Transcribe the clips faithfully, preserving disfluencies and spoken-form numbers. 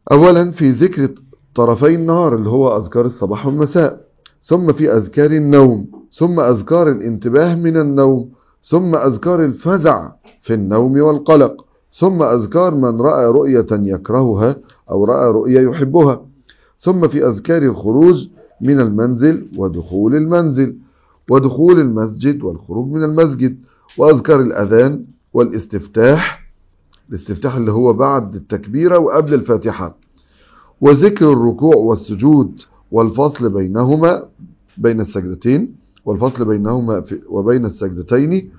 أولا في ذكر طرفي النهار اللي هو أذكار الصباح والمساء، ثم في أذكار النوم، ثم أذكار الانتباه من النوم، ثم أذكار الفزع في النوم والقلق، ثم أذكار من رأى رؤية يكرهها أو رأى رؤية يحبها، ثم في أذكار الخروج من المنزل ودخول المنزل ودخول المسجد والخروج من المسجد، وأذكار الأذان والاستفتاح، الاستفتاح اللي هو بعد التكبيرة وقبل الفاتحة، وذكر الركوع والسجود والفصل بينهما بين السجدتين والفصل بينهما وبين السجدتين،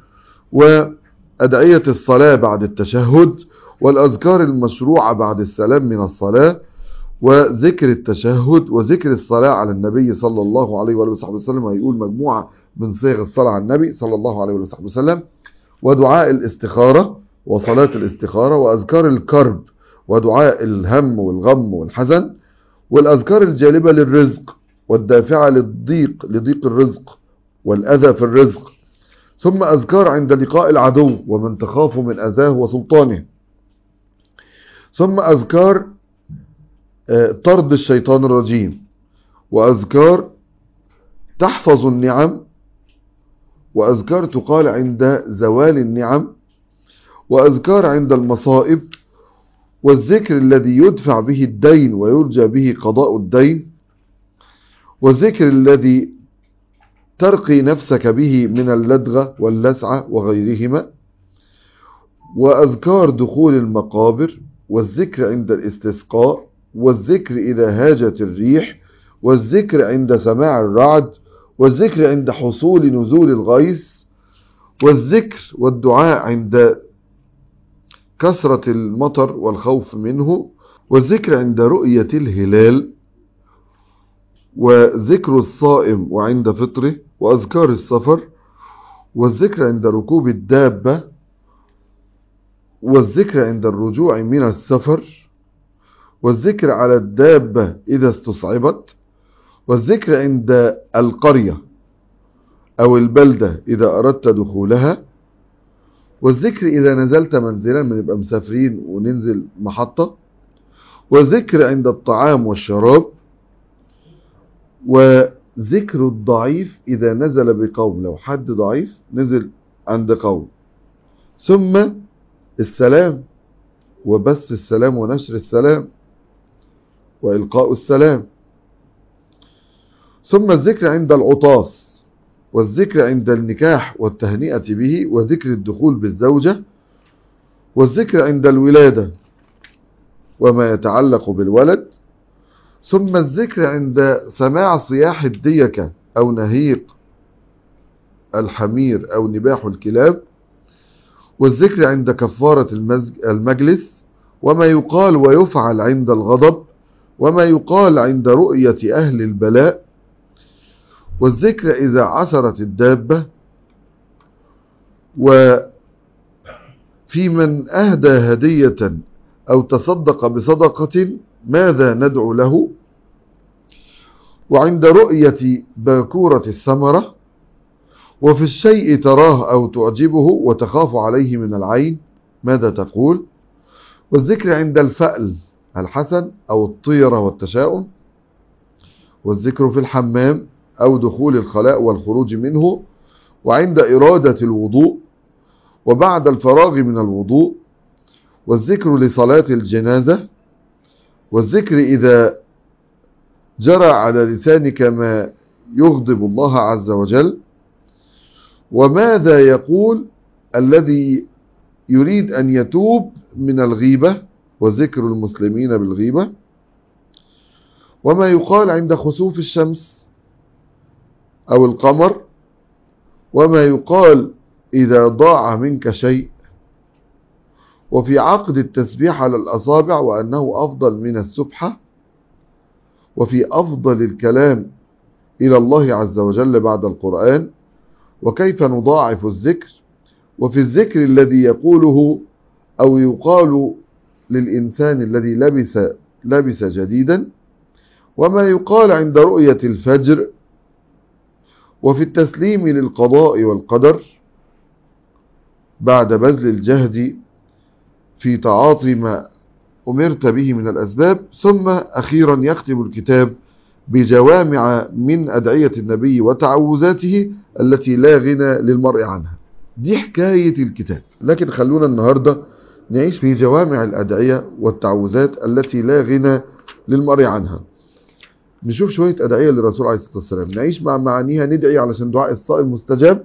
وأدعية الصلاة بعد التشهد، والأذكار المشروعة بعد السلام من الصلاة، وذكر التشهد، وذكر الصلاة على النبي صلى الله عليه وآله وصحبه وسلم. هيقول مجموعة من صيغ الصلاة على النبي صلى الله عليه وآله وصحبه وسلم، ودعاء الاستخارة وصلاة الاستخارة، وأذكار الكرب ودعاء الهم والغم والحزن، والأذكار الجالبة للرزق والدافعة للضيق لضيق الرزق والأذى في الرزق، ثم أذكار عند لقاء العدو ومن تخاف من أذاه وسلطانه، ثم أذكار طرد الشيطان الرجيم، وأذكار تحفظ النعم، وأذكار تقال عند زوال النعم، وأذكار عند المصائب، والذكر الذي يدفع به الدين ويرجى به قضاء الدين، والذكر الذي ترقي نفسك به من اللدغة واللسعة وغيرهما، وأذكار دخول المقابر، والذكر عند الاستسقاء، والذكر إذا هاجت الريح، والذكر عند سماع الرعد، والذكر عند حصول نزول الغيث، والذكر والدعاء عند كثرة المطر والخوف منه، والذكر عند رؤية الهلال، وذكر الصائم وعند فطره، وأذكار السفر، والذكر عند ركوب الدابة، والذكر عند الرجوع من السفر، والذكر على الدابة إذا استصعبت، والذكر عند القرية أو البلدة إذا أردت دخولها، والذكر إذا نزلت منزلا، من يبقى مسافرين وننزل محطة، والذكر عند الطعام والشراب، وذكر الضعيف إذا نزل بقوم، لو حد ضعيف نزل عند قوم، ثم السلام وبث السلام ونشر السلام وإلقاء السلام، ثم الذكر عند العطاس، والذكر عند النكاح والتهنئة به، وذكر الدخول بالزوجة، والذكر عند الولادة وما يتعلق بالولد، ثم الذكر عند سماع صياح الديكة أو نهيق الحمير أو نباح الكلاب، والذكر عند كفارة المجلس، وما يقال ويفعل عند الغضب، وما يقال عند رؤية أهل البلاء، والذكر إذا عثرت الدابة، وفي من أهدى هدية أو تصدق بصدقة ماذا ندعو له، وعند رؤية باكورة الثمرة، وفي الشيء تراه أو تعجبه وتخاف عليه من العين ماذا تقول، والذكر عند الفأل الحسن أو الطيرة والتشاؤم، والذكر في الحمام أو دخول الخلاء والخروج منه، وعند إرادة الوضوء، وبعد الفراغ من الوضوء، والذكر لصلاة الجنازة، والذكر إذا جرى على لسانك ما يغضب الله عز وجل، وماذا يقول الذي يريد أن يتوب من الغيبة، وذكر المسلمين بالغيبة، وما يقال عند خسوف الشمس أو القمر، وما يقال إذا ضاع منك شيء، وفي عقد التسبيح على الأصابع وأنه أفضل من السبحة، وفي أفضل الكلام إلى الله عز وجل بعد القرآن، وكيف نضاعف الذكر، وفي الذكر الذي يقوله أو يقال للإنسان الذي لبس لبس جديدا، وما يقال عند رؤية الفجر، وفي التسليم للقضاء والقدر بعد بذل الجهد في تعاطي ما أمرت به من الأسباب. ثم أخيرا يختم الكتاب بجوامع من أدعية النبي وتعوذاته التي لا غنى للمرء عنها. دي حكاية الكتاب، لكن خلونا النهاردة نعيش في جوامع الأدعية والتعوذات التي لا غنى للمرء عنها. نشوف شوية أدعية للرسول عليه الصلاة والسلام، نعيش مع معانيها، ندعي علشان دعاء الصائم مستجاب،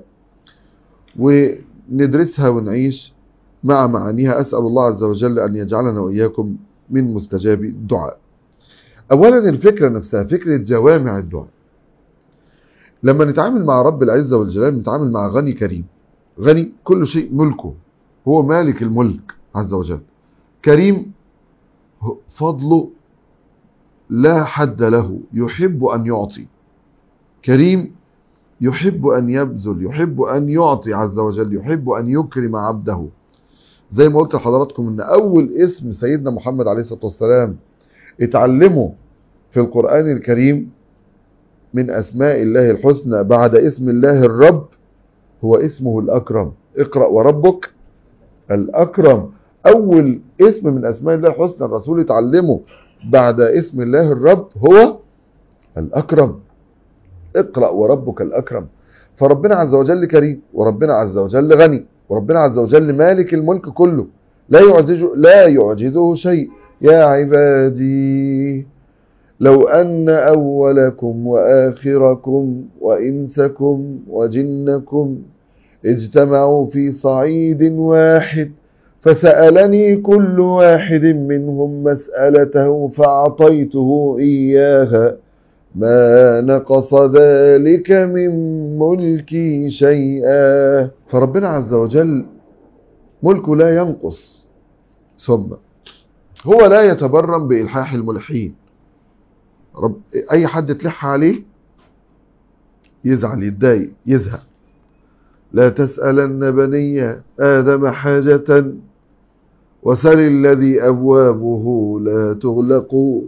وندرسها ونعيش مع معانيها. أسأل الله عز وجل أن يجعلنا وإياكم من مستجاب الدعاء. أولا الفكرة نفسها، فكرة جوامع الدعاء. لما نتعامل مع رب العزة والجلال نتعامل مع غني كريم. غني كل شيء ملكه، هو مالك الملك عز وجل. كريم فضله لا حد له، يحب أن يعطي. كريم يحب أن يبذل، يحب أن يعطي عز وجل، يحب أن يكرم عبده. زي ما قلت لحضراتكم ان اول اسم سيدنا محمد عليه الصلاة والسلام اتعلمه في القرآن الكريم من اسماء الله الحسنى بعد اسم الله الرب هو اسمه الاكرم. اقرأ وربك الاكرم. اول اسم من اسماء الله الحسنى الرسول اتعلمه بعد اسم الله الرب هو الاكرم. اقرأ وربك الاكرم. فربنا عز وجل كريم، وربنا عز وجل غني، وربنا عز وجل مالك الملك كله، لا يعجزه, لا يعجزه شيء. يا عبادي لو أن أولكم وآخركم وإنسكم وجنكم اجتمعوا في صعيد واحد فسألني كل واحد منهم مسألته فأعطيته إياها ما نقص ذلك من ملكي شيئا. فربنا عز وجل ملكه لا ينقص. ثم هو لا يتبرم بإلحاح الملحين. رب أي حد تلح عليه يزعل، يتضايق، يزهق. لا تسألن بني آدم حاجة وسل الذي أبوابه لا تغلق.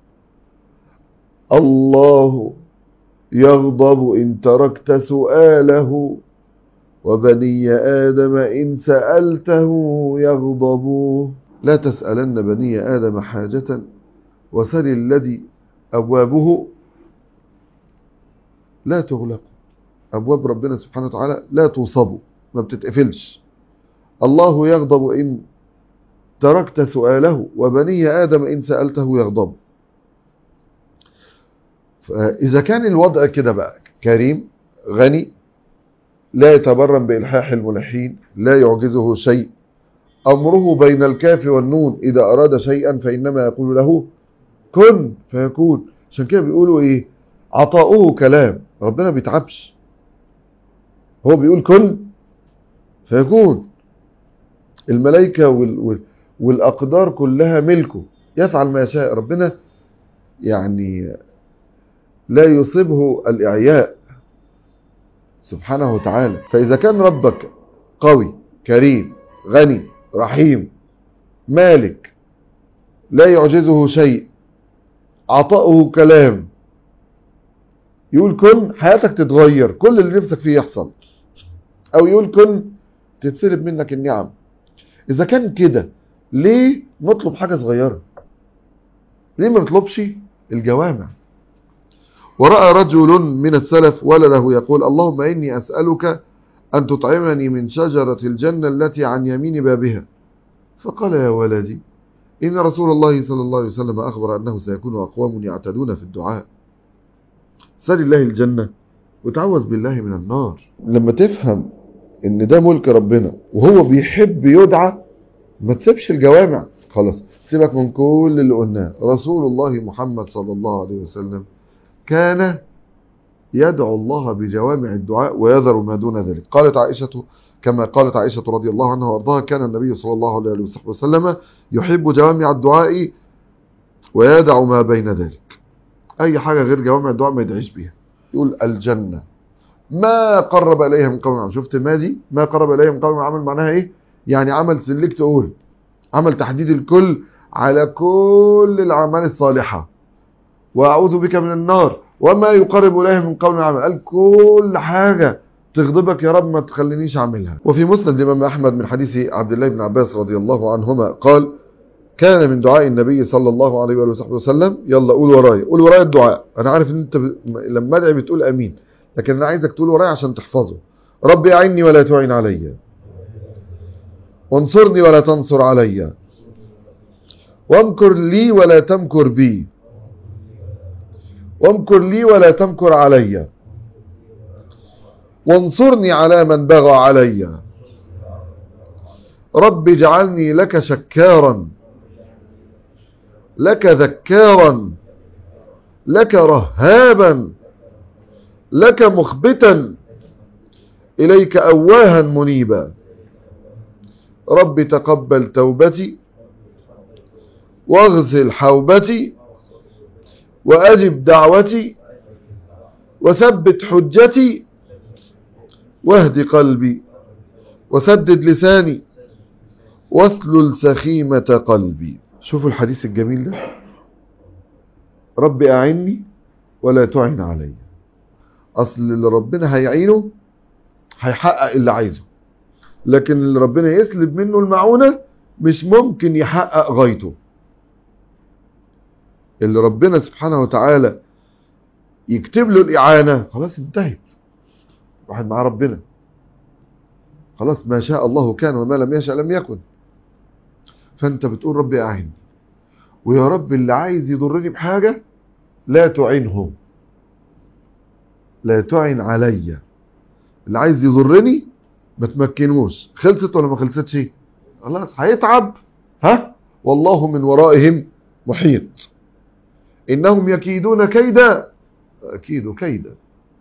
الله يغضب إن تركت سؤاله وبني آدم إن سألته يغضب. لا تسألن بني آدم حاجة وسل الذي أبوابه لا تغلق. أبواب ربنا سبحانه وتعالى لا توصب، ما بتتقفلش. الله يغضب إن تركت سؤاله وبني آدم إن سألته يغضب. فإذا كان الوضع كده بقى، كريم غني لا يتبرم بإلحاح الملحين، لا يعجزه شيء، أمره بين الكاف والنون، إذا أراد شيئا فإنما يقول له كن فيكون. عشان كده بيقولوا إيه؟ عطاؤه كلام. ربنا بيتعبش، هو بيقول كن فيكون. الملائكة وال... والأقدار كلها ملكه، يفعل ما يشاء. ربنا يعني لا يصيبه الإعياء سبحانه وتعالى. فإذا كان ربك قوي كريم غني رحيم مالك لا يعجزه شيء، عطاؤه كلام، يقول كن حياتك تتغير، كل اللي نفسك فيه يحصل. أو يقول كن تتسلب منك النعم. إذا كان كده ليه نطلب حاجة صغيرة؟ ليه ما نطلبش الجوامع؟ ورأى رجل من السلف ولده يقول اللهم إني أسألك أن تطعمني من شجرة الجنة التي عن يمين بابها. فقال يا ولدي إن رسول الله صلى الله عليه وسلم أخبر أنه سيكون أقوام يعتدون في الدعاء. سل الله الجنة وتعوذ بالله من النار. لما تفهم إن ده ملك ربنا وهو بيحب يدعى، ما تسيبش الجوامع خلاص. سيبك من كل اللي قلناه. رسول الله محمد صلى الله عليه وسلم كان يدعو الله بجوامع الدعاء ويذر ما دون ذلك. قالت عائشة كما قالت عائشة رضي الله عنها وارضاها كان النبي صلى الله عليه وسلم يحب جوامع الدعاء ويدع ما بين ذلك. أي حاجة غير جوامع الدعاء ما يدعيش بيها. يقول الجنة ما قرب إليها من قول عمل. شفت ما دي ما قرب إليها من قول عمل معناها إيه؟ يعني عمل سلكت أول، عمل تحديد الكل على كل الأعمال الصالحة. وأعوذ بك من النار وما يقرب إليه من قول عمل. قال كل حاجة تغضبك يا رب ما تخلينيش أعملها. وفي مسند الإمام أحمد من حديث عبد الله بن عباس رضي الله عنهما قال كان من دعاء النبي صلى الله عليه وآله وصحبه وسلم. يلا قول ورايا، قول ورايا الدعاء. انا عارف ان انت ب... لما ادعي بتقول امين، لكن انا عايزك تقول ورايا عشان تحفظه. ربي اعني ولا تعن علي، وانصرني ولا تنصر علي، وامكر لي ولا تمكر بي، وامكر لي ولا تمكر علي، وانصرني على من بغى علي. رب اجعلني لك شكارا، لك ذكارا، لك رهابا، لك مخبتا، إليك أواها منيبا. رب تقبل توبتي، واغسل حوبتي، وأجب دعوتي، وثبت حجتي، واهد قلبي، وسدد لساني، واسلل سخيمة قلبي. شوفوا الحديث الجميل ده. رب أعني ولا تعن علي. أصل اللي ربنا هيعينه هيحقق اللي عايزه، لكن اللي ربنا يسلب منه المعونة مش ممكن يحقق غايته. اللي ربنا سبحانه وتعالى يكتب له الإعانة خلاص انتهت، واحد مع ربنا خلاص، ما شاء الله كان وما لم يشاء لم يكن. فانت بتقول ربي أعين، ويا رب اللي عايز يضرني بحاجة لا تعنه، لا تعن علي. اللي عايز يضرني ما تمكنوش. خلصت ولا ما خلصتش؟ خلاص هيتعب. ها، والله من ورائهم محيط. إنهم يكيدون كيدا، أكيد كيدا،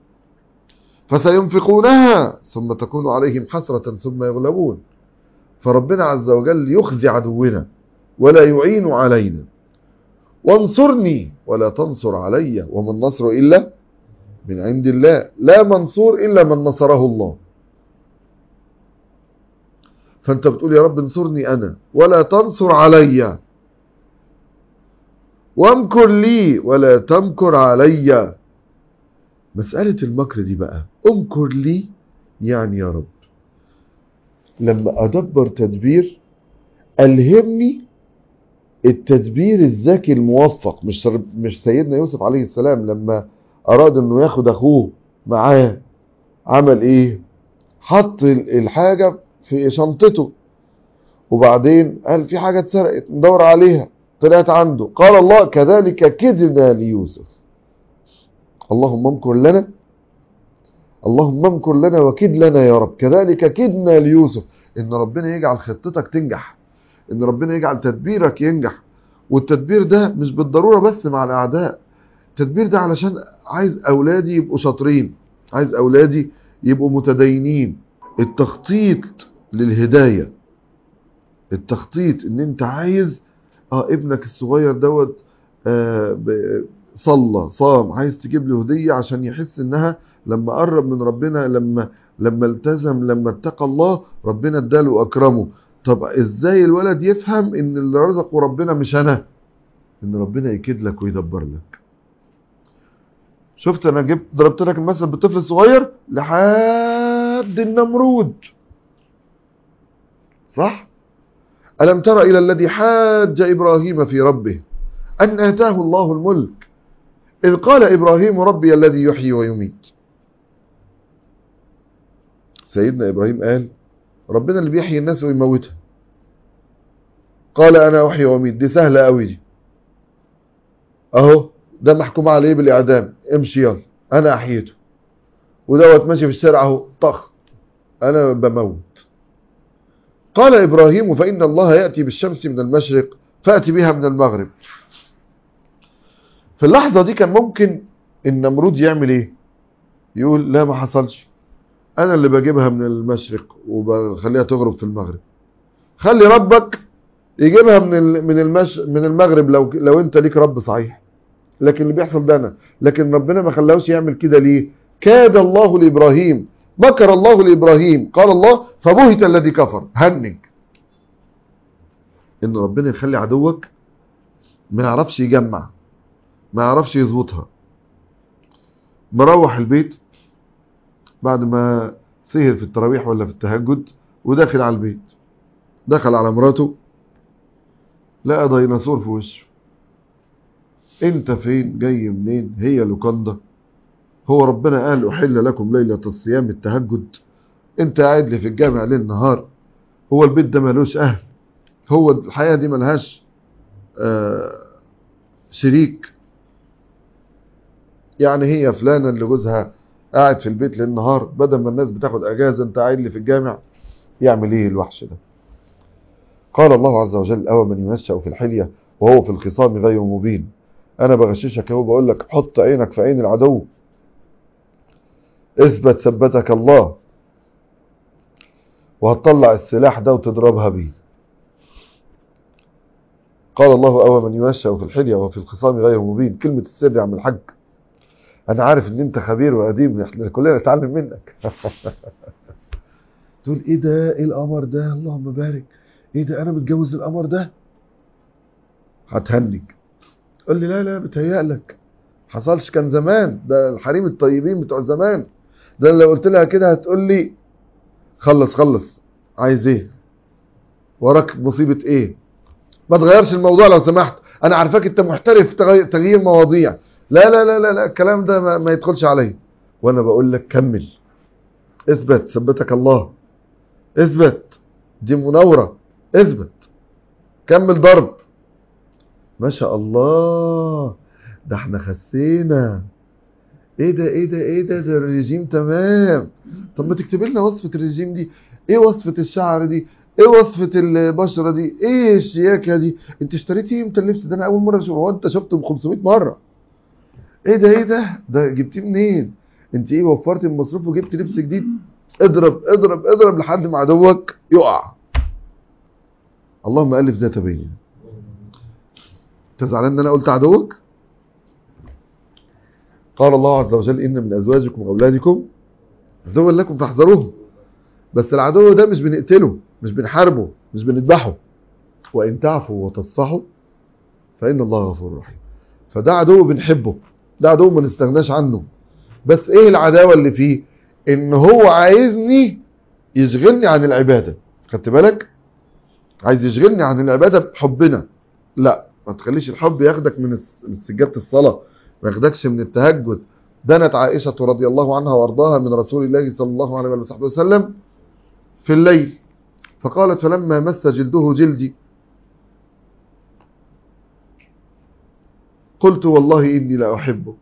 فسينفقونها ثم تكون عليهم حسرة ثم يغلبون. فربنا عز وجل يخزي عدونا ولا يعين علينا. وانصرني ولا تنصر علي، وما النصر إلا من عند الله، لا منصور إلا من نصره الله. فأنت بتقول يا رب انصرني أنا ولا تنصر علي، وامكر لي ولا تمكر علي. مسألة المكر دي بقى، امكر لي يعني يا رب لما أدبر تدبير ألهمني التدبير الذكي الموفق. مش مش سيدنا يوسف عليه السلام لما أراد أنه ياخد أخوه معاه عمل إيه؟ حط الحاجة في شنطته، وبعدين قال في حاجة اتسرقت ندور عليها، طلعت عنده. قال الله كذلك كدنا ليوسف. اللهم امكر لنا، اللهم امكر لنا وكد لنا يا رب. كذلك كدنا ليوسف. ان ربنا يجعل خطتك تنجح، ان ربنا يجعل تدبيرك ينجح. والتدبير ده مش بالضرورة بس مع الاعداء، التدبير ده علشان عايز اولادي يبقوا شاطرين، عايز اولادي يبقوا متدينين. التخطيط للهداية، التخطيط ان انت عايز اه ابنك الصغير دوت آه صلى صام، عايز تجيب له هدية عشان يحس انها لما قرب من ربنا، لما لما التزم، لما اتقى الله ربنا اداله واكرمه. طب ازاي الولد يفهم ان اللي رزقه ربنا مش انا، ان ربنا يكيد لك ويدبر لك. شفت انا جبت ضربت لك المثل بالطفل الصغير لحد النمرود، صح؟ ألم تر إلى الذي حاج إبراهيم في ربه أن آتاه الله الملك إذ قال إبراهيم ربي الذي يحيي ويميت. سيدنا إبراهيم قال ربنا اللي بيحيي الناس ويموتها. قال أنا أحيي وأميت، دي سهلة قوي دي، أهو ده محكوم عليه بالإعدام، امشي يلا أنا أحييته. ودوت ماشي في الشارع أهو طخ أنا بموت. قال إبراهيم فإن الله يأتي بالشمس من المشرق فأتي بها من المغرب. في اللحظة دي كان ممكن النمرود يعمل إيه؟ يقول لا ما حصلش، أنا اللي بجيبها من المشرق وبخليها تغرب في المغرب. خلي ربك يجيبها من من المش من المغرب لو لو أنت ليك رب صحيح. لكن اللي بيحصل ده أنا، لكن ربنا ما خلاهوش يعمل كده ليه؟ كاد الله لإبراهيم، مكر الله لإبراهيم. قال الله فبهت الذي كفر. هنج إن ربنا يخلي عدوك ما يعرفش يجمع، ما يعرفش يظبطها. مروح البيت بعد ما سهر في التراويح ولا في التهجد وداخل على البيت، دخل على مراته لقى ديناصور في وشه. انت فين؟ جاي منين؟ هي لوكاندا؟ هو ربنا قال احل لكم ليلة الصيام التهجد؟ انت قاعد لي في الجامع ليل نهار. هو البيت ده ملوش اهل؟ هو الحياة دي ملهاش آه شريك؟ يعني هي فلانة اللي جوزها قاعد في البيت ليل نهار بدل ما الناس بتاخد اجازة انت قاعد لي في الجامع؟ يعمل ايه الوحش ده؟ قال الله عز وجل أو من ينشأ في الحلية وهو في الخصام غير مبين. انا بغششك اهو، بقول لك حط عينك في عين العدو، اثبت ثبتك الله، وهتطلع السلاح ده وتضربها بيه. قال الله أو من ينشأ في الحلية وهو في الخصام غير مبين. كلمة السر يا عم الحاج، انا عارف ان انت خبير وقديم، احنا كلنا نتعلم منك. تقول ايه ده؟ ايه القمر ده؟ اللهم بارك. ايه ده؟ انا متجوز القمر ده؟ هتهنج. قول لي لا لا بتهيألك، حصلش، كان زمان، ده الحريم الطيبين بتوع زمان. ده لو قلت لها كده هتقول لي خلص خلص، عايز ايه؟ وراك مصيبة ايه؟ ما تغيرش الموضوع لو سمحت، انا عارفاك انت محترف في تغير, تغيير مواضيع. لا لا لا لا, لا الكلام ده ما, ما يدخلش علي. وانا بقول لك كمل، اثبت ثبتك الله، اثبت، دي مناورة، اثبت، كمل ضرب. ما شاء الله، ده احنا خسينا. ايه ده ايه ده ايه ده ده الرجيم تمام. طب ما تكتب لنا وصفة الرجيم دي، ايه وصفة الشعر دي، ايه وصفة البشرة دي، ايه الشياكة دي، انت اشتريتي امتى اللبس ده؟ انا اول مرة اشوفه. هو انت شفته ب خمسمية مرة؟ ايه ده ايه ده ده جبتيه منين؟ انت ايه وفرتي من المصروف وجبت لبس جديد؟ اضرب اضرب اضرب لحد ما عدوك يقع. اللهم الف ذات بين. انت زعلان ان انا قلت عدوك؟ قال الله عز وجل ان من ازواجكم واولادكم عدوا لكم فاحذروهم. بس العدو ده مش بنقتله، مش بنحاربه، مش بنذبحه. وان تعفوا وتصفحوا فان الله غفور رحيم. فده عدو بنحبه، ده عدو ما نستغناش عنه. بس ايه العداوه اللي فيه؟ ان هو عايزني يشغلني عن العباده. خدت بالك؟ عايز يشغلني عن العباده بحبنا. لا، ما تخليش الحب ياخدك من سجاده الصلاه، ما ياخدكش من التهجد. دنت عائشه رضي الله عنها وارضاها من رسول الله صلى الله عليه وصحبه وسلم في الليل، فقالت فلما مس جلده جلدي قلت والله إني لا أحبك.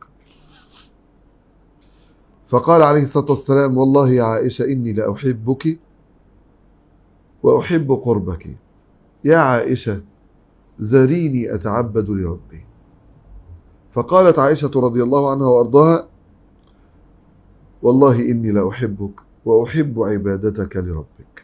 فقال عليه الصلاة والسلام والله يا عائشة إني لا أحبك وأحب قربك. يا عائشة ذريني أتعبد لربي. فقالت عائشة رضي الله عنها وأرضاها والله إني لا أحبك وأحب عبادتك لربك.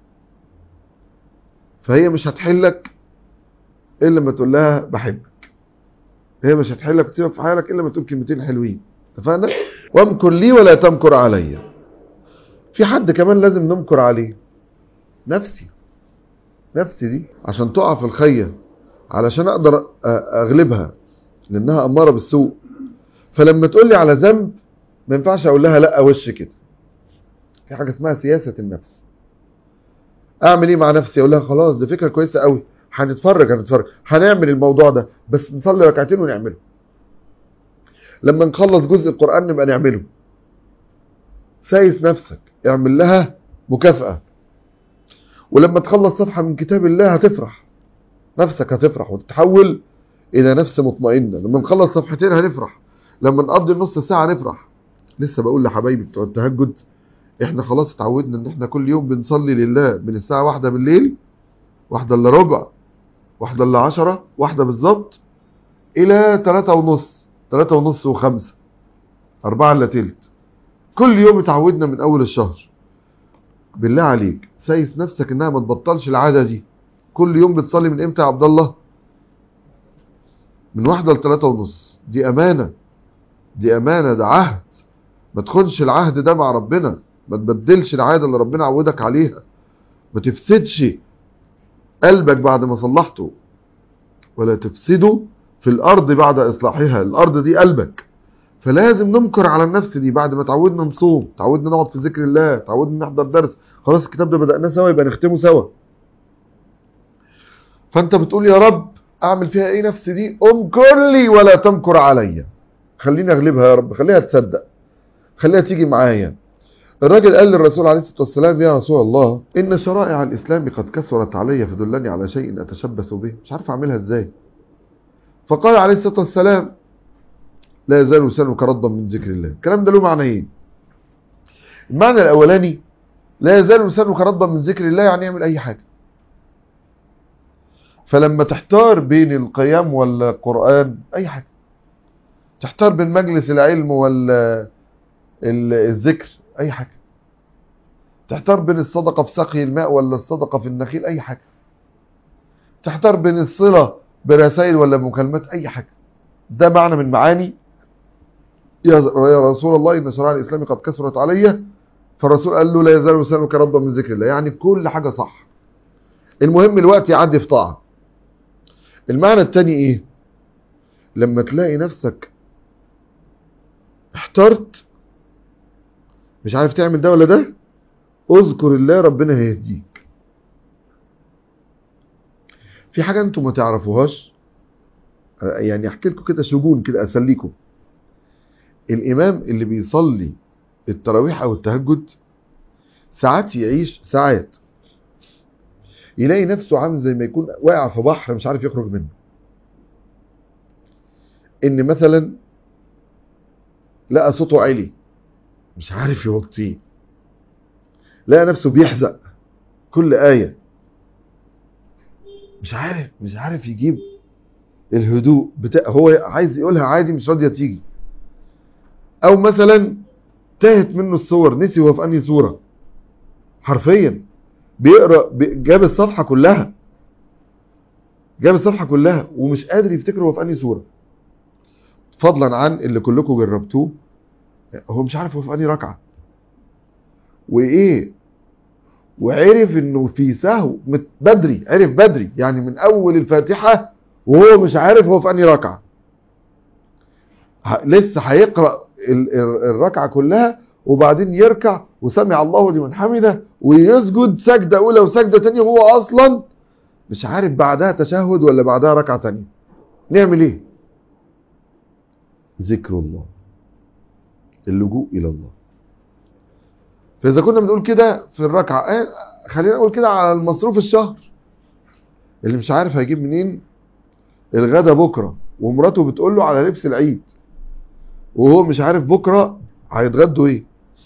فهي مش هتحلك إلا ما تقول لها بحبك. هي مش هتحلك وتسيبك في حالك إلا ما تقول كلمتين حلوين. اتفقنا؟ وامكر لي ولا تمكر علي. في حد كمان لازم نمكر عليه، نفسي. نفسي دي عشان تقع في الخية، علشان اقدر اغلبها، لانها امارة بالسوء. فلما تقول لي على ذنب ما ينفعش اقول لها لا وش كده. في حاجة اسمها سياسة النفس. اعمل ايه مع نفسي؟ اقول لها خلاص دي فكرة كويسة قوي، هنتفرج هنتفرج هنعمل الموضوع ده، بس نصلي ركعتين ونعمله. لما نخلص جزء القرآن نبقى نعمله. سايس نفسك، اعمل لها مكافأة. ولما تخلص صفحة من كتاب الله هتفرح، نفسك هتفرح وتتحول إلى نفس مطمئنة. لما نخلص صفحتين هنفرح، لما نقضي نص ساعة نفرح. لسه بقول لحبايبي بتوع التهجد، احنا خلاص اتعودنا ان احنا كل يوم بنصلي لله من الساعة واحدة بالليل، واحدة الا ربع، واحدة الا عشرة، واحدة بالظبط، إلى تلاتة ونص، تلاتة ونص وخمسة، أربعة الا تلت. كل يوم اتعودنا من أول الشهر. بالله عليك سايس نفسك انها ما تبطلش العادة دي. كل يوم بتصلي من امتى يا عبد الله؟ من واحدة لتلاتة ونص. دي امانة، دي امانة، ده عهد. ما تخونش العهد ده مع ربنا، ما تبدلش العادة اللي ربنا عودك عليها، ما تفسدش قلبك بعد ما صلحته، ولا تفسده في الارض بعد اصلاحها. الارض دي قلبك. فلازم نمكر على النفس دي. بعد ما تعودنا نصوم، تعودنا نقعد في ذكر الله، تعودنا نحضر درس، خلاص الكتاب ده بدأناه سوا، يبقى نختمه سوا. فانت بتقول يا رب اعمل فيها ايه نفسي دي؟ امكر لي ولا تمكر عليا، خليني اغلبها يا رب، خليها تصدق، خليها تيجي معايا. الراجل قال للرسول عليه الصلاة والسلام يا رسول الله إن شرائع الإسلام قد كثرت علي فدلني على شيء أتشبث به، مش عارف أعملها إزاي. فقال عليه الصلاة والسلام لا يزال لسانك رطبا من ذكر الله. الكلام ده له معنيين. المعنى الأولاني لا يزال لسانك رطبا من ذكر الله يعني يعمل أي حاجة. فلما تحتار بين القيام ولا القرآن أي حاجة، تحتار بين مجلس العلم ولا الذكر أي حاجة، تحتار بين الصدقة في سقي الماء ولا الصدقة في النخيل أي حاجة، تحتار بين الصلة برسائل ولا مكالمات أي حاجة. ده معنى من معاني يا رسول الله إن شرائع الإسلام قد كثرت علي. فالرسول قال له لا يزال لسانك رطبا من ذكر الله، يعني كل حاجة صح، المهم الوقت يعدي في طاعة. المعنى الثاني إيه؟ لما تلاقي نفسك احترت مش عارف تعمل ده ولا ده، اذكر الله ربنا هيهديك. في حاجة انتم ما تعرفوهاش، يعني احكي لكم كده شجون كده اسليكم. الامام اللي بيصلي التراويح او التهجد ساعات يعيش ساعات يلاقي نفسه عامل زي ما يكون واقع في بحر مش عارف يخرج منه. ان مثلا لقى صوته عالي مش عارف يوطيه، لقى نفسه بيحزق كل آية مش عارف مش عارف يجيب الهدوء بتاع هو عايز يقولها عادي مش راضيه تيجي. او مثلا تاهت منه الصور، نسي هو في انهي صوره، حرفيا بيقرا جاب الصفحه كلها جاب الصفحه كلها ومش قادر يفتكر هو في انهي صوره. فضلا عن اللي كلكم جربتوه، هو مش عارف هو في انهي ركعه وايه، وعرف انه في سهو بدري، عرف بدري يعني من اول الفاتحه وهو مش عارف هو في انهي ركعه، لسه هيقرا الركعه كلها وبعدين يركع وسمع الله لمن حمده ويسجد سجده اولى وسجده ثانيه وهو اصلا مش عارف بعدها تشهد ولا بعدها ركعه ثانيه. نعمل ايه؟ ذكر الله، اللجوء الى الله. فاذا كنا بنقول كده في الركعه، خلينا نقول كده على المصروف الشهر. اللي مش عارف هيجيب منين الغدا بكره ومراته بتقول له على لبس العيد وهو مش عارف بكره هيتغدوا ايه،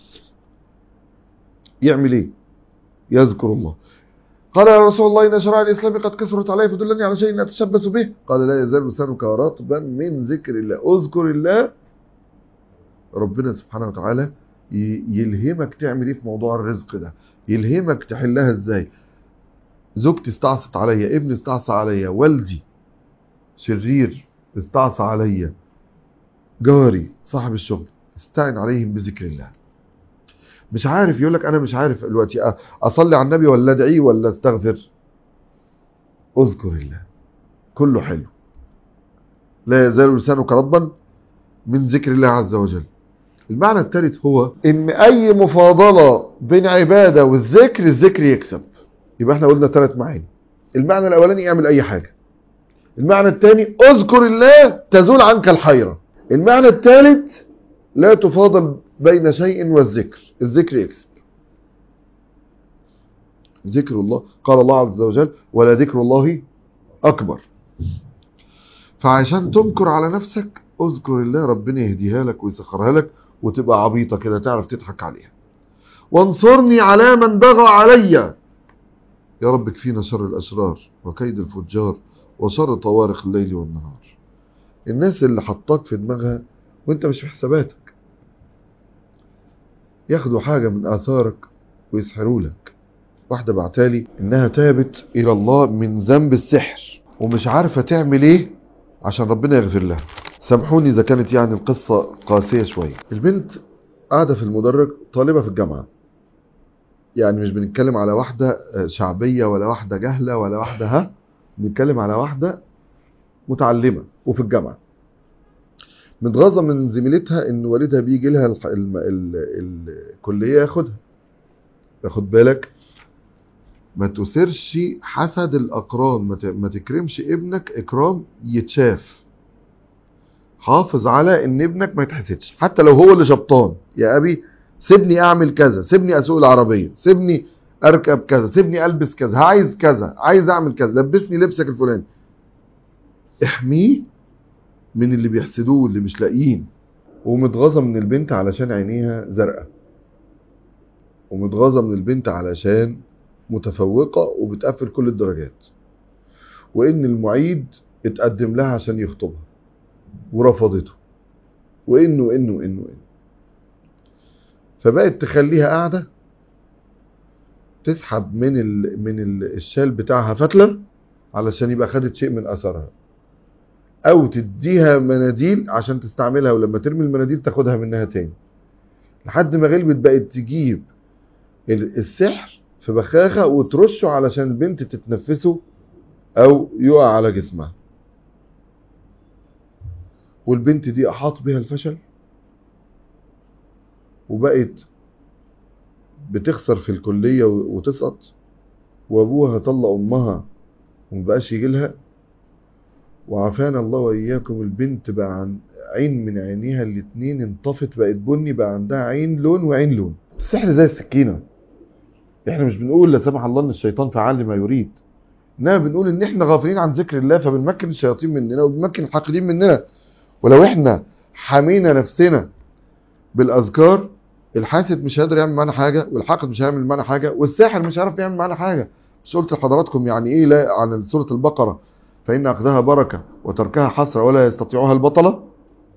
يعمل ايه؟ يذكر الله. قال يا رسول الله ان شرائع الاسلام قد كثرت علي فدلني على شيء اتشبث به. قال لا يزال لسانك رطبا من ذكر الله. اذكر الله، ربنا سبحانه وتعالى يلهمك تعمل ايه في موضوع الرزق ده، يلهمك تحلها ازاي. زوجتي استعصت عليا، ابني استعصى عليا، والدي شرير استعصى عليا، جاري صاحب الشغل، استعن عليهم بذكر الله. مش عارف يقول لك انا مش عارف دلوقتي اصلي على النبي ولا ادعي ولا استغفر، اذكر الله، كله حلو. لا يزال لسانك رطبا من ذكر الله عز وجل. المعنى الثالث هو ان اي مفاضله بين عباده والذكر، الذكر يكسب. يبقى احنا قلنا ثلاث معاني. المعنى الاولاني اعمل اي حاجه، المعنى الثاني اذكر الله تزول عنك الحيره، المعنى الثالث لا تفاضل بين شيء والذكر، الذكر يكسب. ذكر الله، قال الله عز وجل ولا ذكر الله أكبر. فعشان تنكر على نفسك اذكر الله، ربنا يهديها لك ويسخرها لك وتبقى عبيطة كده تعرف تضحك عليها. وانصرني على من بغى علي، يا رب كفينا شر الأشرار وكيد الفجار وشر طوارق الليل والنهار. الناس اللي حطاك في دماغها وانت مش في حساباتك، ياخدوا حاجة من آثارك ويسحروا لك. واحدة بعتالي انها تابت الى الله من ذنب السحر ومش عارفة تعمل ايه عشان ربنا يغفر لها. سامحوني اذا كانت يعني القصة قاسية شوية. البنت قاعدة في المدرج، طالبة في الجامعة، يعني مش بنتكلم على واحدة شعبية ولا واحدة جهلة ولا واحدة ها، بنتكلم على واحدة متعلمة وفي الجامعة، متغاظة من زميلتها ان والدها بيجي لها ال ال ال الكلية ياخدها. ياخد بالك، ما تثيرش حسد الأقران، ما تكرمش ابنك إكرام يتشاف. حافظ على ان ابنك ما يتحسدش، حتى لو هو اللي شبطان. يا ابي سيبني اعمل كذا، سيبني اسوق العربية، سيبني اركب كذا، سيبني البس كذا، عايز كذا، عايز اعمل كذا، لبسني لبسك الفلاني. احميه من اللي بيحسدوه، اللي مش لاقيين. ومتغاظة من البنت علشان عينيها زرقاء، ومتغاظة من البنت علشان متفوقة وبتقفل كل الدرجات، وان المعيد اتقدم لها عشان يخطبها ورفضته، وانه انه انه انه فبقت تخليها قاعدة تسحب من ال... من ال... الشال بتاعها فتلة علشان يبقى خدت شيء من اثرها، او تديها مناديل عشان تستعملها، ولما ترمي المناديل تاخدها منها تاني، لحد ما غلبت بقت تجيب السحر في بخاخة وترشه علشان البنت تتنفسه او يقع على جسمها. والبنت دي احاط بها الفشل، وبقت بتخسر في الكلية وتسقط، وابوها طلق امها ومبقاش يجيلها. وعافانا الله واياكم، البنت بقى عن عين من عينيها الاتنين انطفت، بقت بني، بقى عندها عين لون وعين لون. السحر زي السكينة. احنا مش بنقول لا سمح الله ان الشيطان فعال لما يريد، انما بنقول ان احنا غافلين عن ذكر الله فبنمكن الشياطين مننا وبنمكن الحاقدين مننا. ولو احنا حمينا نفسنا بالاذكار، الحاسد مش هيقدر يعمل معانا حاجه، والحاقد مش هيعمل معانا حاجه، والساحر مش هيعرف يعمل معانا حاجه. مش قلت لحضراتكم يعني ايه لا عن سوره البقره؟ فان اخذها بركه وتركها حسره ولا يستطيعها البطله.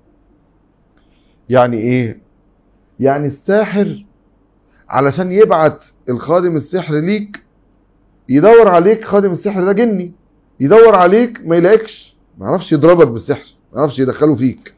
يعني ايه؟ يعني الساحر علشان يبعت الخادم السحر ليك، يدور عليك خادم السحر ده جني، يدور عليك ما يلاقيكش، ما يعرفش يضربك بالسحر، ما يعرفش يدخله فيك.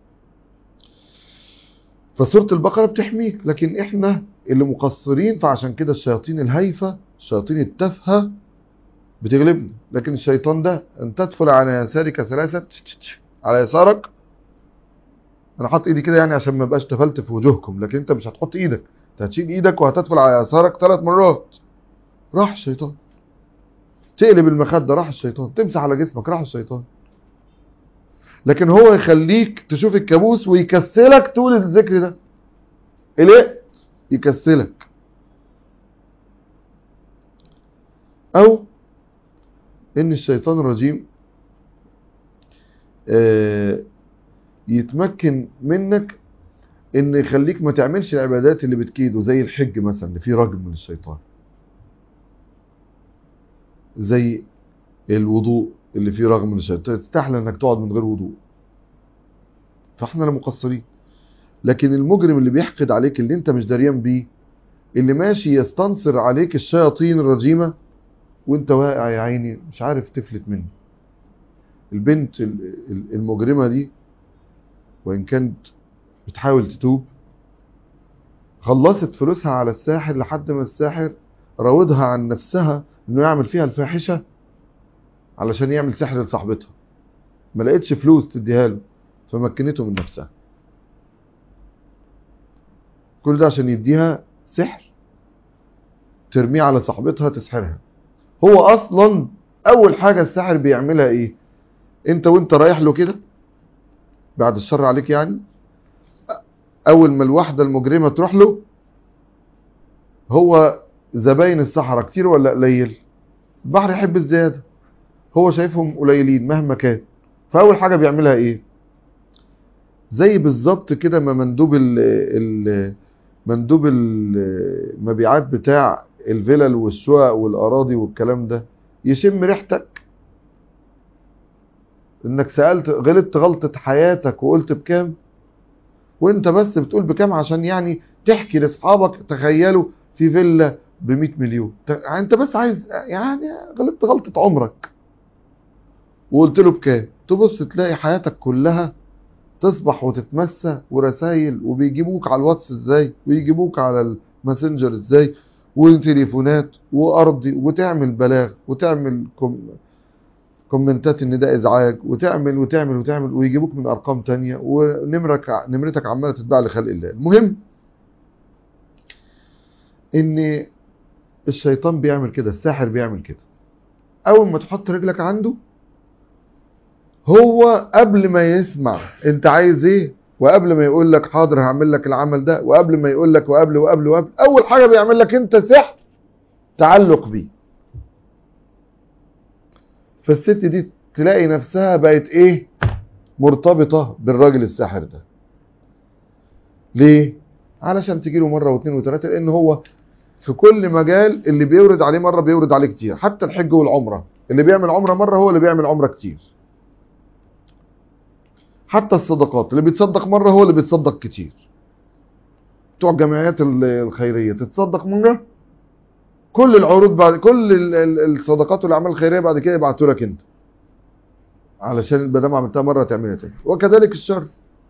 فسورة البقرة بتحميك، لكن احنا اللي مقصرين، فعشان كده الشياطين الهايفة، الشياطين التافهة بتغلبنا. لكن الشيطان ده ان تدخل على يسارك ثلاثة، على يسارك، انا حاطط ايدي كده يعني عشان ما بقاش تفلت في وجوهكم، لكن انت مش هتحط ايدك، انت هتشيل ايدك وهتدخل على يسارك ثلاث مرات، راح الشيطان. تقلب المخدة، راح الشيطان. تمسح على جسمك، راح الشيطان. لكن هو يخليك تشوف الكابوس ويكسلك طول الذكر ده، قلقت يكسلك. او ان الشيطان الرجيم يتمكن منك ان يخليك ما تعملش العبادات اللي بتكيده، زي الحج مثلا اللي فيه رجم من الشيطان، زي الوضوء اللي فيه رجم من الشيطان، تستحلى انك تقعد من غير وضوء. فاحنا لا مقصرين. لكن المجرم اللي بيحقد عليك، اللي انت مش دريان بيه، اللي ماشي يستنصر عليك الشياطين الرجيمة وانت واقع يا عيني مش عارف تفلت منه. البنت المجرمة دي وان كانت بتحاول تتوب، خلصت فلوسها على الساحر لحد ما الساحر راودها عن نفسها انه يعمل فيها الفاحشة علشان يعمل سحر لصاحبتها. ما لقيتش فلوس تديها له فمكنته من نفسها. كل ده عشان يديها سحر ترميه على صاحبتها تسحرها. هو اصلا اول حاجة الساحر بيعملها ايه؟ انت وانت رايح له كده، بعد الشر عليك يعني، اول ما الواحدة المجرمة تروح له، هو زباين السحرة كتير ولا قليل؟ البحر يحب الزيادة، هو شايفهم قليلين مهما كان. فاول حاجة بيعملها ايه؟ زي بالظبط كده ما مندوب ال ال مندوب المبيعات بتاع الفلل والشقق والاراضي والكلام ده يشم ريحتك انك سألت، غلطت غلطة حياتك وقلت بكام، وانت بس بتقول بكام عشان يعني تحكي لاصحابك تخيلوا في فيلا ب مية مليون. انت بس عايز يعني غلطت غلطة عمرك وقلت له بكام. تبص تلاقي حياتك كلها تصبح وتتمسى، ورسائل، وبيجيبوك على الواتس ازاي، ويجيبوك على الماسنجر ازاي، وتليفونات وارضي، وتعمل بلاغ، وتعمل كوم كومنتات ان ده ازعاج، وتعمل وتعمل وتعمل، ويجيبوك من ارقام تانية، ونمرك نمرتك عماله تتباع لخلق الله. المهم ان الشيطان بيعمل كده، الساحر بيعمل كده. اول ما تحط رجلك عنده، هو قبل ما يسمع انت عايز ايه، وقبل ما يقول لك حاضر هعمل لك العمل ده، وقبل ما يقول لك وقبل وقبل وقبل، اول حاجة بيعمل لك انت سحر تعلق بيه. فالست دي تلاقي نفسها بقت ايه، مرتبطة بالراجل الساحر ده. ليه؟ علشان تجيله مرة واثنين وثلاثة، لان هو في كل مجال اللي بيورد عليه مرة بيورد عليه كتير. حتى الحج والعمرة، اللي بيعمل عمرة مرة هو اللي بيعمل عمرة كتير. حتى الصدقات، اللي بيتصدق مرة هو اللي بيتصدق كتير. بتوع الجمعيات الخيرية تتصدق مرة، كل العروض بعد كل الصدقات والاعمال الخيرية بعد كده يبعتوا لك انت، علشان ما دام عملتها مرة تعملها تاني. وكذلك الشر،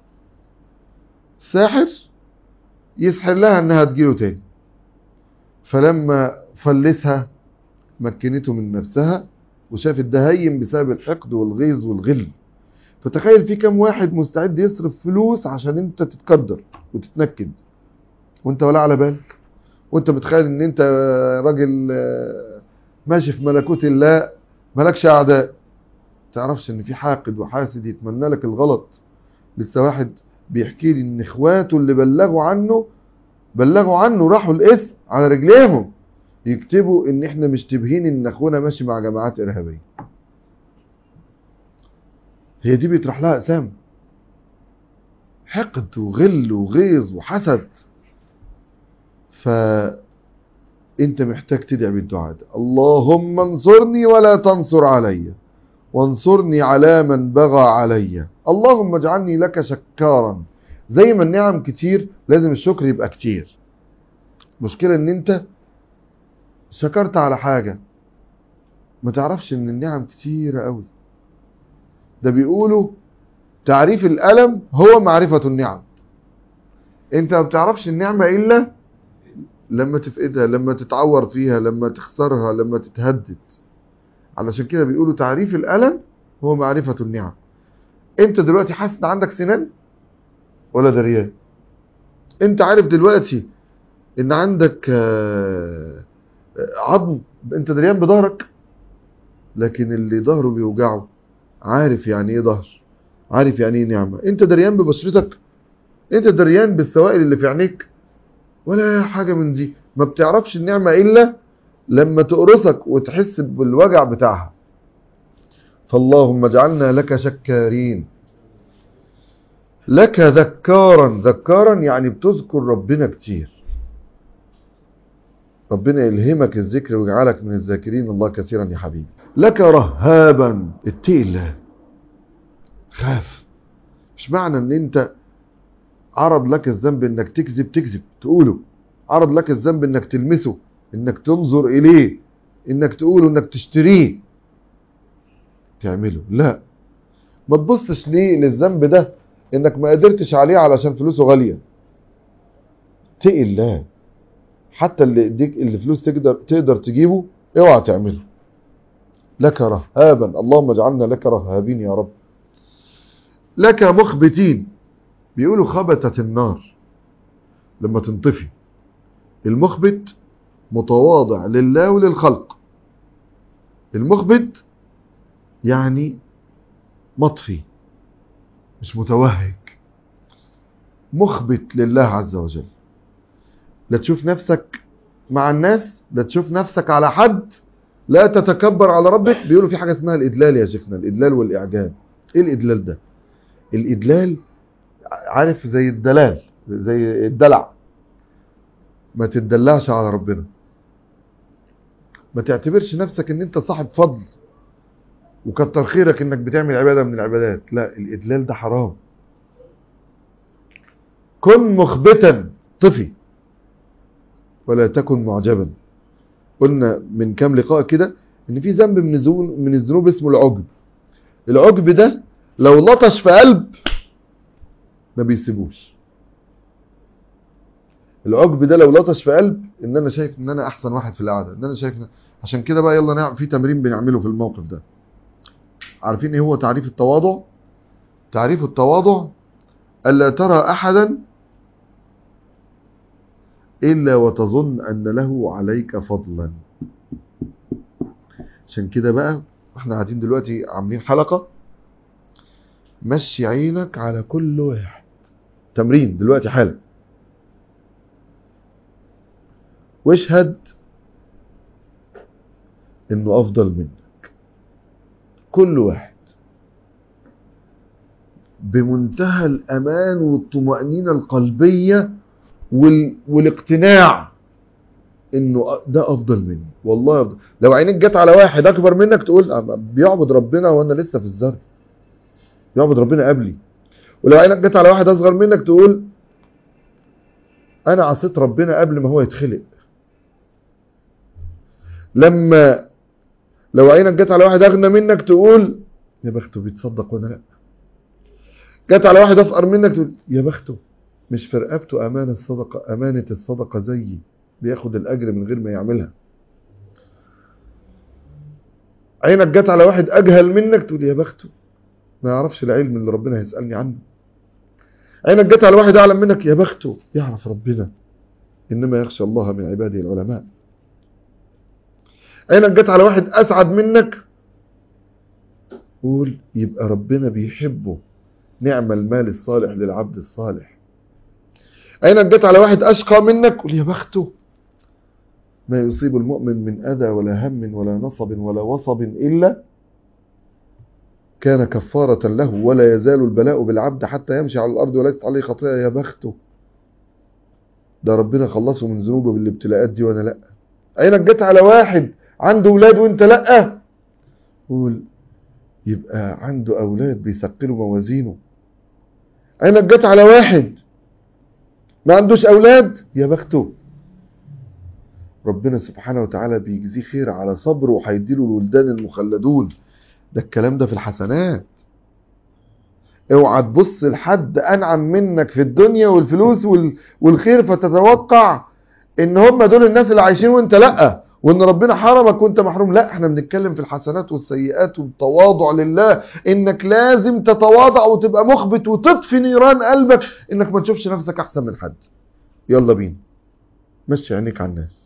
الساحر يسحر لها انها تجيله تاني، فلما فلسها مكنته من نفسها وشافت ده هين بسبب الحقد والغيظ والغل. فتخيل في كم واحد مستعد يصرف فلوس عشان انت تتقدر وتتنكد وانت ولا على بالك، وانت بتخيل ان انت راجل ماشي في ملكوت الله مالكش اعداء. تعرفش ان في حاقد وحاسد يتمنى لك الغلط. لسه واحد بيحكي لي ان اخواته اللي بلغوا عنه بلغوا عنه راحوا الاسم على رجليهم يكتبوا ان احنا مشتبهين ان اخونا ماشي مع جماعات ارهابيه. هي دي بيطرح لها اقسام، حقد وغل وغيظ وحسد. فانت محتاج تدعي بالدعاء ده: اللهم انصرني ولا تنصر علي، وانصرني على من بغى علي، اللهم اجعلني لك شكارا. زي ما النعم كتير لازم الشكر يبقى كتير. مشكلة ان انت شكرت على حاجة ما تعرفش ان النعم كتيرة قوي. ده بيقولوا تعريف الألم هو معرفة النعم. انت ما بتعرفش النعمة الا لما تفقدها، لما تتعور فيها، لما تخسرها، لما تتهدد. علشان كده بيقولوا تعريف الألم هو معرفة النعم. انت دلوقتي حاسس ان عندك سنان ولا دريان؟ انت عارف دلوقتي ان عندك عظم، انت دريان بظهرك؟ لكن اللي ظهره بيوجعه عارف يعني ايه ظهر، عارف يعني ايه نعمة. انت دريان ببشرتك؟ انت دريان بالسوائل اللي في عينيك؟ ولا حاجة من دي. ما بتعرفش النعمة الا لما تقرصك وتحس بالوجع بتاعها. فاللهم اجعلنا لك شكارين، لك ذكارا. ذكارا يعني بتذكر ربنا كتير. ربنا يلهمك الذكر ويجعلك من الذاكرين الله كثيرا يا حبيبي. لك رهابا، اتقي الله، خاف. مش معنى ان انت عرض لك الذنب انك تكذب تكذب تقوله، عرض لك الذنب انك تلمسه، انك تنظر اليه، انك تقوله، انك تشتريه تعمله. لا، ما تبصش ليه للذنب ده انك ما قدرتش عليه علشان فلوسه غالية. اتقي الله. حتى اللي يديك اللي فلوس تقدر تقدر تجيبه اوعى تعمله. لك رهابا، اللهم اجعلنا لك رهابين يا رب. لك مخبتين، بيقولوا خبتت النار لما تنطفي. المخبت متواضع لله وللخلق. المخبت يعني مطفي، مش متوهج. مخبت لله عز وجل. لا تشوف نفسك مع الناس، لا تشوف نفسك على حد، لا تتكبر على ربك. بيقولوا في حاجة اسمها الإدلال يا شيخنا، الإدلال والإعجاب. ايه الإدلال ده؟ الإدلال عارف زي الدلال، زي الدلع. ما تدلعش على ربنا، ما تعتبرش نفسك ان انت صاحب فضل وكتر خيرك انك بتعمل عبادة من العبادات. لا، الإدلال ده حرام. كن مخبتا، طفي، ولا تكن معجبا. قلنا من كام لقاء كده ان في ذنب من الذنوب من الذنوب اسمه العجب. العجب ده لو لطش في قلب ما بيسيبوش. العجب ده لو لطش في قلب ان انا شايف ان انا احسن واحد في القعده، ان انا شايف إن... عشان كده بقى يلا نعمل في تمرين بنعمله في الموقف ده. عارفين ايه هو تعريف التواضع؟ تعريف التواضع الا ترى احدا إلا وتظن أن له عليك فضلا. عشان كده بقى احنا قاعدين دلوقتي عاملين حلقة، مشي عينك على كل واحد. تمرين دلوقتي حالا، واشهد انه افضل منك. كل واحد بمنتهى الامان والطمأنينة القلبية وال... والاقتناع انه ده افضل مني. والله أفضل. لو عينك جت على واحد اكبر منك تقول بيعبد ربنا وانا لسه في الذر، بيعبد ربنا قبلي. ولو عينك جت على واحد اصغر منك تقول انا عصيت ربنا قبل ما هو يتخلق. لما لو عينك جت على واحد اغنى منك تقول يا بخته بيتصدق وانا لا. جت على واحد افقر منك تقول يا بخته مش في رقبته امانه الصدقه، امانه الصدقه زيي، بياخد الاجر من غير ما يعملها. عينك جت على واحد اجهل منك تقول يا بخته ما يعرفش العلم اللي ربنا هيسالني عنه. عينك جت على واحد اعلم منك يا بخته يعرف ربنا، انما يخشى الله من عباده العلماء. عينك جت على واحد اسعد منك قول يبقى ربنا بيحبه، نعم المال الصالح للعبد الصالح. عينك جت على واحد اشقى منك قول يا بخته ما يصيب المؤمن من اذى ولا هم ولا نصب ولا وصب الا كان كفارة له، ولا يزال البلاء بالعبد حتى يمشي على الارض وليست عليه خطيئة. يا بخته ده ربنا خلصه من ذنوبه بالابتلاءات دي وانا لا. عينك جت على واحد عنده اولاد وانت لا قول يبقى عنده اولاد بيثقلوا موازينه. عينك جت على واحد ما عندوش اولاد يا بخته ربنا سبحانه وتعالى بيجزيه خير على صبره وهيديله الولدان المخلدون. ده الكلام ده في الحسنات. اوعى تبص لحد انعم منك في الدنيا والفلوس والخير فتتوقع ان هم دول الناس اللي عايشين وانت لا، وان ربنا حرمك وانت محروم. لا، احنا بنتكلم في الحسنات والسيئات والتواضع لله، انك لازم تتواضع وتبقى مخبت وتطفي نيران قلبك انك ما تشوفش نفسك احسن من حد. يلا بينا مشي عينيك على الناس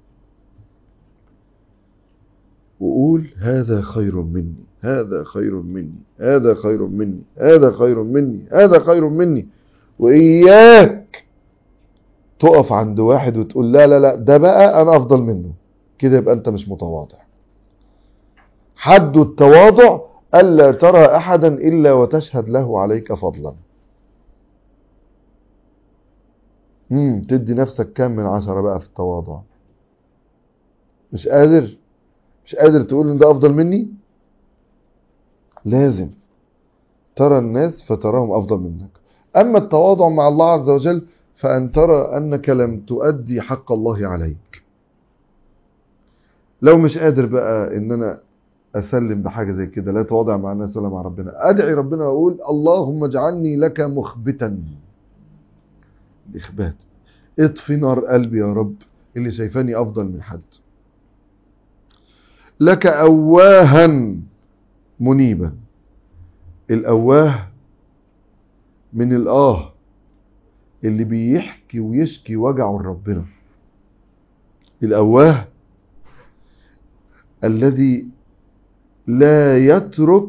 وقول هذا خير مني، هذا خير مني، هذا خير مني، هذا خير مني، هذا خير مني. وإياك تقف عند واحد وتقول لا لا لا ده بقى أنا أفضل منه، كده يبقى أنت مش متواضع. حد التواضع ألا ترى أحدا إلا وتشهد له عليك فضلا. مم. تدي نفسك كام من عشرة بقى في التواضع؟ مش قادر مش قادر تقول ان ده افضل مني؟ لازم ترى الناس فتراهم افضل منك. اما التواضع مع الله عز وجل فان ترى انك لم تؤدي حق الله عليك. لو مش قادر بقى ان انا اسلم بحاجة زي كده، لا تواضع مع الناس ولا مع ربنا، ادعي ربنا واقول اللهم اجعلني لك مخبتا. الاخبات اطفي نار قلبي يا رب اللي شايفاني افضل من حد. لك أواها منيبا. الأواه من الآه اللي بيحكي ويشكي وجعه لربنا. الأواه الذي لا يترك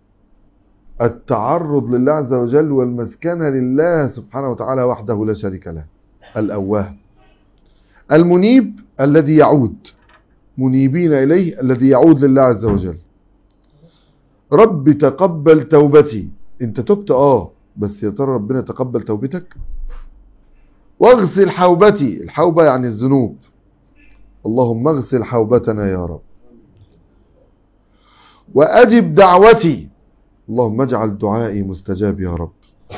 التعرض لله عز وجل والمسكنة لله سبحانه وتعالى وحده لا شريك له. الأواه. المنيب الذي يعود، منيبين إليه الذي يعود لله عز وجل. رب تقبل توبتي. انت تبت اه بس يا ترى ربنا تقبل توبتك؟ واغسل حوبتي. الحوبة يعني الذنوب. اللهم اغسل حوبتنا يا رب. واجب دعوتي. اللهم اجعل دعائي مستجاب يا رب.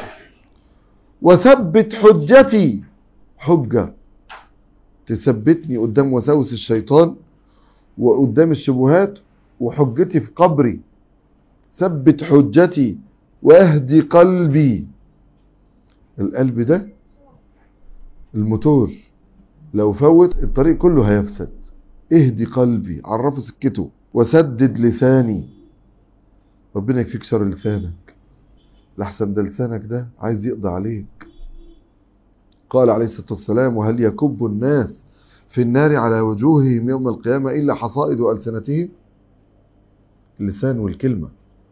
وثبت حجتي. حجة تثبتني قدام وساوس الشيطان وقدام الشبهات، وحجتي في قبري. ثبت حجتي واهدي قلبي. القلب ده الموتور، لو فوت الطريق كله هيفسد. اهدي قلبي، عرفه سكته. وسدد لساني. ربنا يكفيك شر لسانك، لحسن ده لسانك ده عايز يقضي عليك. قال عليه الصلاة والسلام: وهل يكب الناس في النار على وجوههم يوم القيامة إلا حصائد ألسنتهم؟ اللسان والكلمة.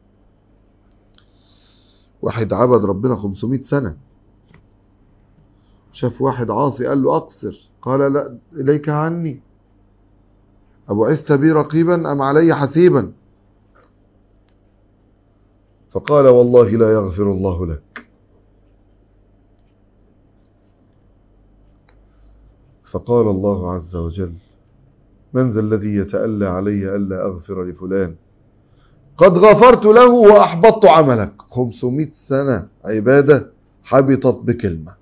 واحد عبد ربنا خمسمائة سنة، شاف واحد عاصي قال له: أقصر، قال: لا، إليك عني، أبعثت بي رقيبا أم علي حسيبا؟ فقال: والله لا يغفر الله لك. فقال الله عز وجل: من ذا الذي يتألى علي ألا أغفر لفلان؟ قد غفرت له وأحبطت عملك. خمسمائة سنة عبادة حبطت بكلمة.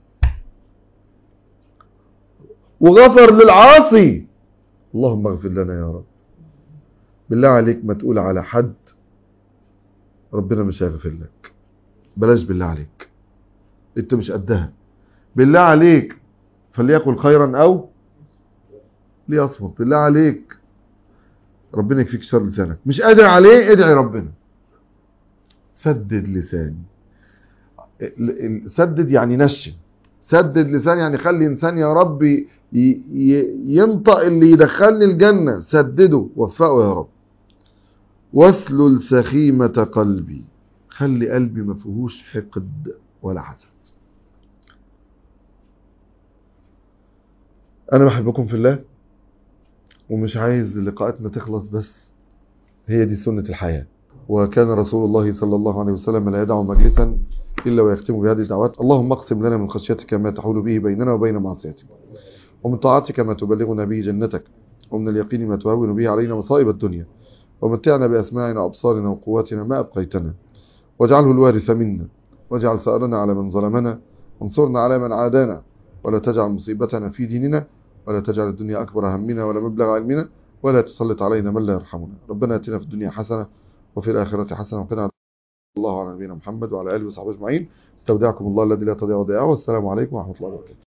وغفر للعاصي. اللهم اغفر لنا يا رب. بالله عليك ما تقول على حد ربنا مش هيغفر لك. بلاش بالله عليك، انت مش قدها. بالله عليك فليقل خيرا او ليصمت. بالله عليك ربنا يكفيك شر لسانك. مش قادر عليه، ادعي ربنا سدد لساني. سدد يعني نشن. سدد لساني يعني خلي انسان يا رب ينطق اللي يدخلني الجنة. سدده وفقه يا رب. واسلل سخيمة قلبي، خلي قلبي ما فيهوش حقد ولا حسد. انا بحبكم في الله ومش عايز لقاءاتنا تخلص، بس هي دي سنة الحياة. وكان رسول الله صلى الله عليه وسلم لا يدع مجلسا إلا ويختم بهذه الدعوات: اللهم اقسم لنا من خشيتك ما تحول به بيننا وبين معصيتك، ومن طاعتك ما تبلغنا به جنتك، ومن اليقين ما تهون به علينا مصائب الدنيا، ومتعنا بأسماعنا وأبصارنا وقواتنا ما أبقيتنا، واجعله الوارث منا، واجعل ثأرنا على من ظلمنا، وانصرنا على من عادانا، ولا تجعل مصيبتنا في ديننا، ولا تجعل الدنيا أكبر همنا ولا مبلغ علمنا، ولا تسلط علينا من لا يرحمنا. ربنا اتنا في الدنيا حسنة وفي الآخرة حسنة وقنا عذاب الله. على نبينا محمد وعلى آله وصحبه أجمعين. استودعكم الله الذي لا تضيع ودائعه، والسلام عليكم ورحمة الله وبركاته.